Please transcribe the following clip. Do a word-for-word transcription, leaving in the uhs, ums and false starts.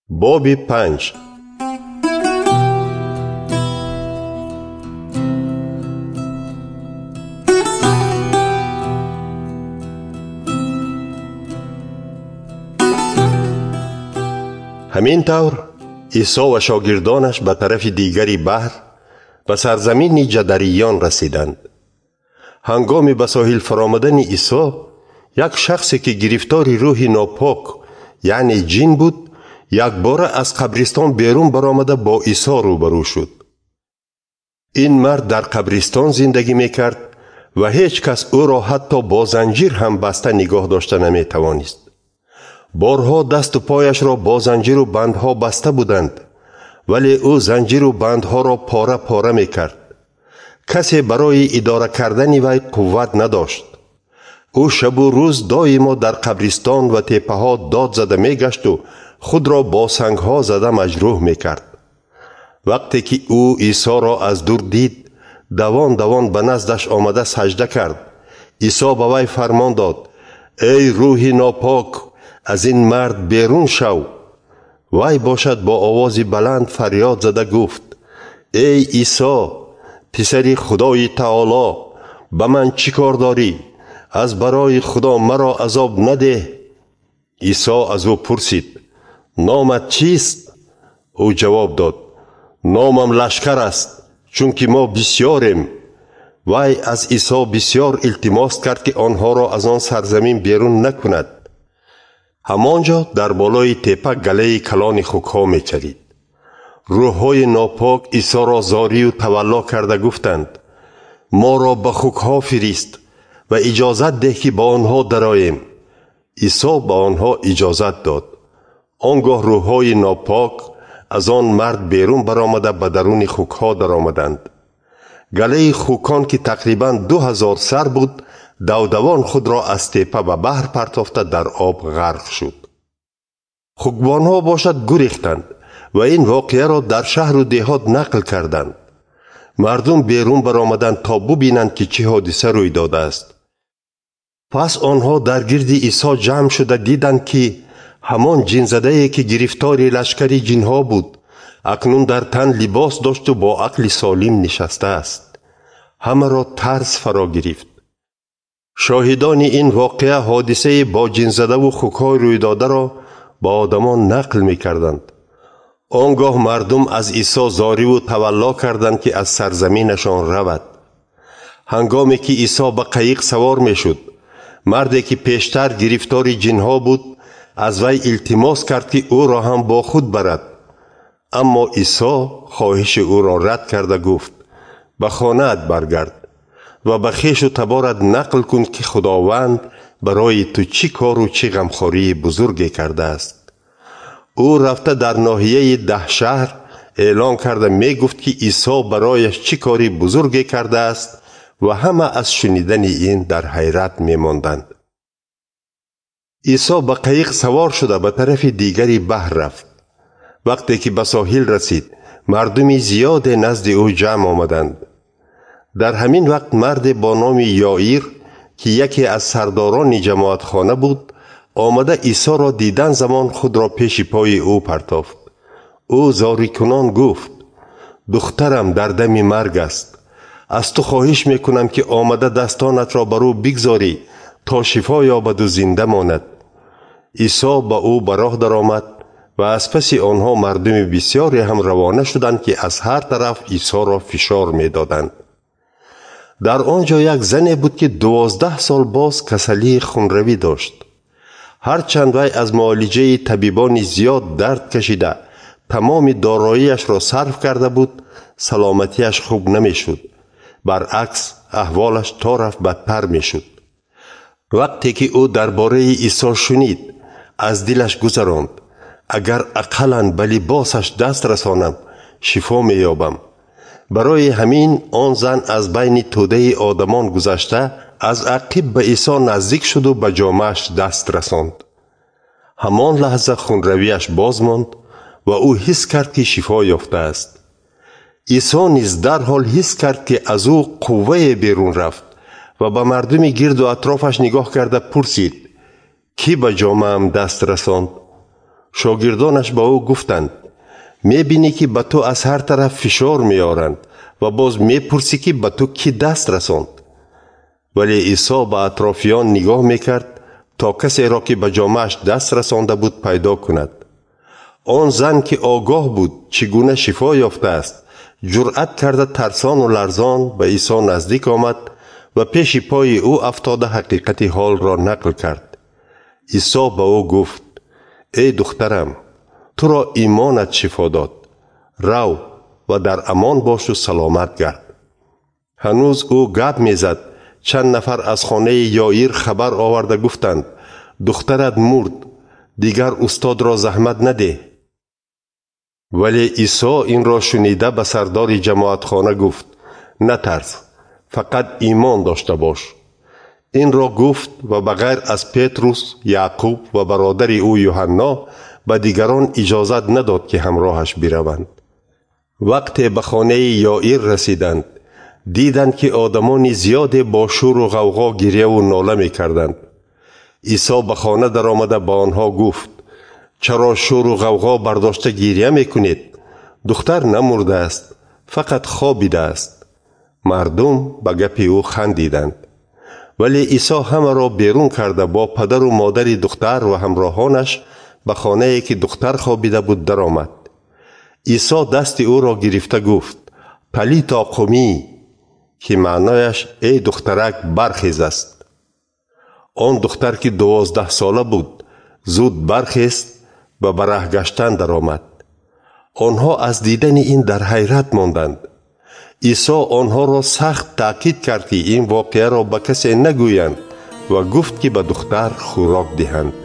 باب پنج. همین طور عیسی و شاگردانش به طرف دیگری بحر به سرزمین جدریان رسیدند. هنگام به ساحل فرآمدن عیسی، یک شخصی که گرفتار روح ناپاک یعنی جن بود یک بار از قبرستان بیرون برآمده با عیسی روبرو شد. این مرد در قبرستان زندگی میکرد و هیچ کس او را حتی با زنجیر هم بسته نگاه داشته نمی توانست. بارها دست و پایش را با زنجیر و بندها بسته بودند، ولی او زنجیر و بندها را پاره پاره میکرد. کسی برای اداره کردن وی قوت نداشت. او شب و روز دائما در قبرستان و تپه ها داد زده میگشت و خود را با سنگ ها زده مجروح میکرد. وقتی که او عیسی را از دور دید، دوان دوان به نزدش آمده سجده کرد. عیسی به وی فرمان داد: ای روح ناپاک، از این مرد بیرون شو. وی باشد با آوازی بلند فریاد زده گفت: ای عیسی، پسر خدای تعالی، به من چی کار داری؟ از برای خدا مرا عذاب نده. عیسی از او پرسید: نامت چیست؟ او جواب داد: نامم لشکر است، چون که ما بسیاریم. وی از عیسی بسیار التماس کرد که آنها را از آن سرزمین بیرون نکند. همانجا در بالای تپه گله کلان خوکها می چرید. روح‌های ناپاک عیسی را زاری و تولا کرده گفتند: ما را به خوکها فرست و اجازت ده که با آنها درآییم. عیسی به آنها اجازت داد. آنگاه روح‌های ناپاک از آن مرد بیرون برآمده به درون خوکها درآمدند. گله خوکان که تقریباً دو هزار سر بود، دودوان خود را از تپه به بحر پرتافته در آب غرق شد. خوکبانها باشد گریختند و این واقعه را در شهر و دهات نقل کردند. مردم بیرون برآمدند تا ببینند که چه حادثه روی داده است. پس آنها در گرد عیسی جمع شده دیدند که همان جن زده‌ای که گرفتار لشکری جنها بود، اکنون در تن لباس داشت و با عقل سالم نشسته است. همه را ترس فرا گرفت. شاهدان این واقعه حادثه با جن زده و خوک‌های روی داده را با آدمان نقل می کردند. آنگاه مردم از عیسی زاری و تولا کردند که از سرزمینشان رود. هنگامی که عیسی به قایق سوار می شد، مردی که پیشتر گرفتار جنها بود از وی التماس کرد که او را هم با خود برد. اما عیسی خواهش او را رد کرده گفت: به خانه‌ات برگرد و به خویش و تبارت نقل کن که خداوند برای تو چی کار و چی غمخواری بزرگی کرده است. او رفته در ناحیه ده شهر اعلان کرده می گفت که عیسی برایش چی کاری بزرگی کرده است و همه از شنیدن این در حیرت می ماندند. عیسی به قایق سوار شده به طرف دیگری بحر رفت. وقتی که به ساحل رسید، مردمی زیاد نزد او جمع آمدند. در همین وقت مرد با نام یائیر که یکی از سرداران جماعت خانه بود، آمده عیسی را دیدن زمان خود را پیش پای او پرتافت. او زاری کنان گفت: دخترم در دم مرگ است. از تو خواهش میکنم که آمده دستانت را بر او بگذاری تا شفا یابد و زنده ماند. عیسی با او به راه درآمد و از پس آنها مردم بسیاری هم روانه شدند که از هر طرف عیسی را فشار میدادند. در آنجا یک زنی بود که دوازده سال باز کسلی خونروی داشت. هرچند وی از معالجه طبیبان زیاد درد کشیده تمام داراییش را صرف کرده بود، سلامتیش خوب نمی شد. برعکس احوالش تا رفت بدتر می شد. وقتی که او درباره عیسی شنید، از دلش گذراند: اگر اقلاً به لباسش دست رسانم شفا می یابم. برای همین آن زن از بین توده آدمان گذشته از عقب به عیسی نزدیک شد و به جامه‌اش دست رساند. همان لحظه خونرویش باز ماند و او حس کرد که شفا یافته است. عیسی نیز در حال حس کرد که از او قوه بیرون رفت و به مردم گرد و اطرافش نگاه کرده پرسید: کی به جامه‌ام دست رساند؟ شاگردانش با او گفتند میبینی که به تو از هر طرف فشار میارند و باز میپرسی که به تو کی دست رساند. ولی عیسی به اطرافیان نگاه میکرد تا کسی را که به جامه‌اش دست رسانده بود پیدا کند. آن زن که آگاه بود چگونه شفا یافته است جرأت کرده ترسان و لرزان به عیسی نزدیک آمد و پیش پای او افتاده حقیقت حال را نقل کرد. عیسی به او گفت ای دخترم، تو را ایمانت شفا داد. رو و در امان باش و سلامت گرد. هنوز او گپ میزد چند نفر از خانه یائیر خبر آورده گفتند دخترت مرد، دیگر استاد را زحمت نده. ولی عیسی این را شنیده به سردار جماعتخانه گفت نترس، فقط ایمان داشته باش. این را گفت و بغیر از پتروس، یعقوب و برادر او یوحنا به دیگران اجازت نداد که همراهش بروند. وقتی به خانه یائیر رسیدند دیدند که آدمان زیاد با شور و غوغا گریه و ناله می کردند. عیسی به خانه در آمده با آنها گفت چرا شور و غوغا برداشته گریه می کنید؟ دختر نمرده است، فقط خوابیده است. مردم به گپ او خندیدند. ولی عیسی همه را بیرون کرده با پدر و مادر دختر و همراهانش به خانه‌ای که دختر خوابیده بود در آمد. عیسی دست او را گرفته گفت طلیتا قومی، که معنایش ای دخترک برخیز است. آن دختر که دوازده ساله بود زود برخیست و به راه گشتن در آمد. آنها از دیدن این در حیرت ماندند. عیسی آنها را سخت تاکید کرد که این واقعه را به کسی نگویند و گفت که به دختر خوراک دهند.